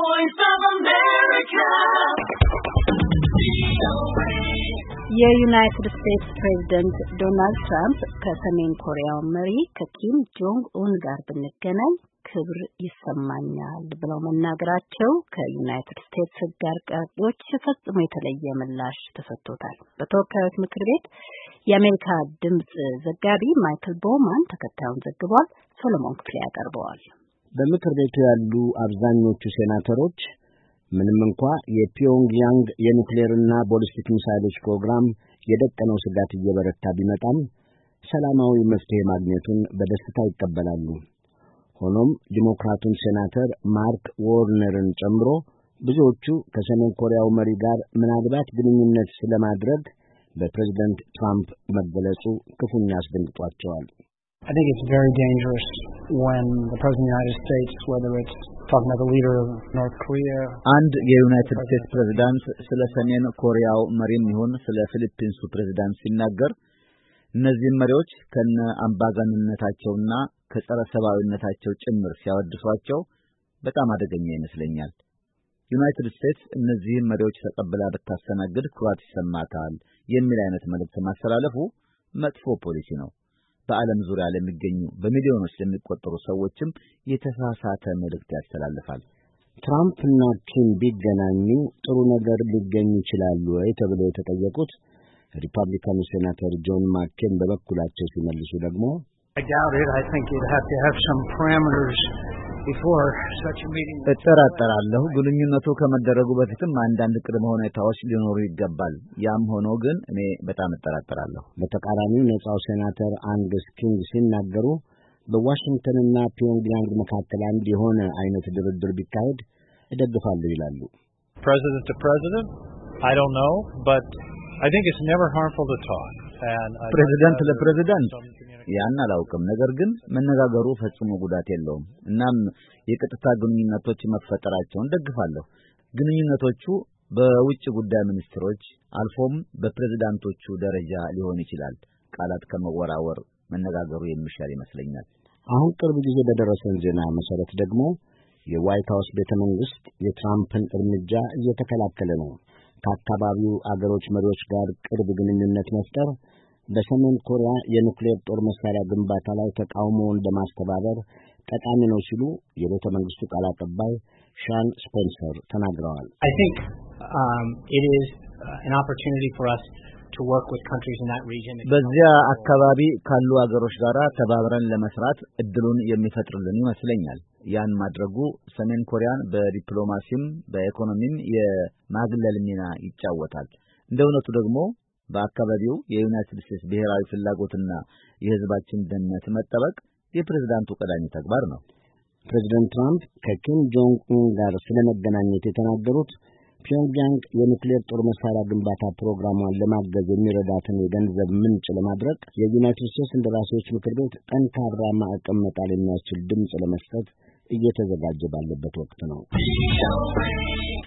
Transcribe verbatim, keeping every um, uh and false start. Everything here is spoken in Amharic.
voice of America. የዩናይትድ ስቴትስ ፕሬዝዳንት ዶናልድ ትራምፕ ከሰሜን ኮሪያው መሪ ከኪም ጆንግ ኡን ጋር ብንገናኝ ክብር ይሰማኛል ብለው መናገራቸው ከዩናይትድ ስቴትስ ሕግ አርቃቂዎች ፈጽሞ የተለየ ምላሽ ተሰጥቶታል። በተወካዮች ምክር ቤት የአሜሪካ ድምጽ ዘጋቢ ማይክል ቦማን ተከታዩን ዘግቧል። ሶሎሞን ክፍሌ ያቀርበዋል። በምክር ቤቱ ያሉ አብዛኞቹ ሴናተሮች ምንም እንኳ የፒዮንግያንግ የኒውክሌርና ቦሊስቲክ ሚሳይሎች ፕሮግራም የደቀነው ስጋት እየበረታ ቢመጣም ሰላማዊ መፍትሄ ማግኘቱን በደስታ ይቀበላሉ። ሆኖም ዲሞክራቱን ሴናተር ማርክ ዋርነርን ጨምሮ ብዙዎቹ ከሰሜን ኮሪያው መሪ ጋር ምናልባት ግንኙነት ስለማድረግ በፕሬዝዳንት ትራምፕ መገለጹ ክፉኛ አስደንግጧቸዋል። I think it's very dangerous when the President of the United States, whether it's talking about the leader of North Korea, አንድ የዩናይትድ ስቴትስ ፕሬዝዳንት ስለ ሰሜን ኮሪያው መሪም ይሁን ስለ ፊሊፒንሱ ፕሬዝዳንት ሲናገር እነዚህ መሪዎች ከነ አምባገነንነታቸውና ከጸረ ሰብአዊነታቸው ጭምር ሲያወድሷቸው በጣም አደገኛ ይመስለኛል። ዩናይትድ ስቴትስ እነዚህ መሪዎች ተቀብላ ብታስተናግድ ኩራት ይሰማታል የሚል አይነት መልእክት ማስተላለፉ መጥፎ ፖሊሲ ነው። በዓለም ዙሪያ ለሚገኙ በሚሊዮኖች ለሚቆጠሩ ሰዎችም የተሳሳተ መልእክት ያስተላልፋል። ትራምፕና ኪም ቢገናኙ ጥሩ ነገር ሊገኝ ይችላል ወይ ተብለው የተጠየቁት ሪፐብሊካኑ ሴናተር ጆን ማኬን በበኩላቸው ሲመልሱ ደግሞ I doubt it. I think you'd have to have some parameters before such a meeting. እጠራጠራለሁ። ግንኙነቱ ከመደረጉ በፊትም አንዳንድ ቅድመ ሁኔታዎች ሊኖሩ ይገባል። ያም ሆኖ ግን እኔ በጣም እጠራጠራለሁ። በተቃራኒው ነጻው ሴናተር አንገስ ኪንግ ሲናገሩ በዋሽንግተንና ፒዮንግያንግ መካከል አንድ የሆነ አይነት ድርድር ቢካሄድ እደግፋለሁ ይላሉ። President to president? I don't know, but I think it's never harmful to talk. ፕሬዝዳንት ለፕሬዝዳንት ያን አላውቅም፣ ነገር ግን መነጋገሩ ፈጽሞ ጉዳት የለውም። እናም የቀጥታ ግንኙነቶች መፈጠራቸውን ደግፋለሁ። ግንኙነቶቹ በውጭ ጉዳይ ሚኒስትሮች አልፎም በፕሬዝዳንቶቹ ደረጃ ሊሆን ይችላል። ቃላት ከመወራወር መነጋገሩ የሚሻል ይመስለኛል። አሁን ቅርብ ጊዜ በደረሰን ዜና መሰረት ደግሞ የዋይት ሃውስ ቤተመንግስት የትራምፕን እርምጃ እየተከላከለ ነው። ከአካባቢው አገሮች መሪዎች ጋር ቅርብ ግንኙነት መፍጠር በሰሜን ኮሪያ የኒውክሌር ጦር መሳሪያ ግንባታ ላይ ተቃውሞውን ለማስተባበር ጠቃሚ ነው ሲሉ የቤተ መንግስቱ ቃል አቀባይ ሻን ስፔንሰር ተናግረዋል። I think um, it is uh, an opportunity for us to work with countries in that region. በዚያ አካባቢ ካሉ አገሮች ጋር ተባብረን ለመስራት እድሉን የሚፈጥርልን ይመስለኛል። ያን ማድረጉ ሰሜን ኮሪያን በዲፕሎማሲም በኢኮኖሚም የማግለል ሚና ይጫወታል። እንደውነቱ ደግሞ በአካባቢው የዩናይትድ ስቴትስ ብሔራዊ ፍላጎትና የሕዝባችን ደህንነት መጠበቅ የፕሬዝዳንቱ ቀዳሚ ተግባር ነው። ፕሬዝዳንት ትራምፕ ከኪም ጆንግ ኡን ጋር ስለመገናኘት የተናገሩት ፒዮንግያንግ የኒውክሌር ጦር መሳሪያ ግንባታ ፕሮግራሟን ለማገዝ የሚረዳትን የገንዘብ ምንጭ ለማድረግ የዩናይትድ ስቴትስ እንደራሴዎች ምክር ቤት ጠንካራ ማዕቀብ መጣል የሚያስችል ድምጽ ለመስጠት እየተዘጋጀ ባለበት ወቅት ነው።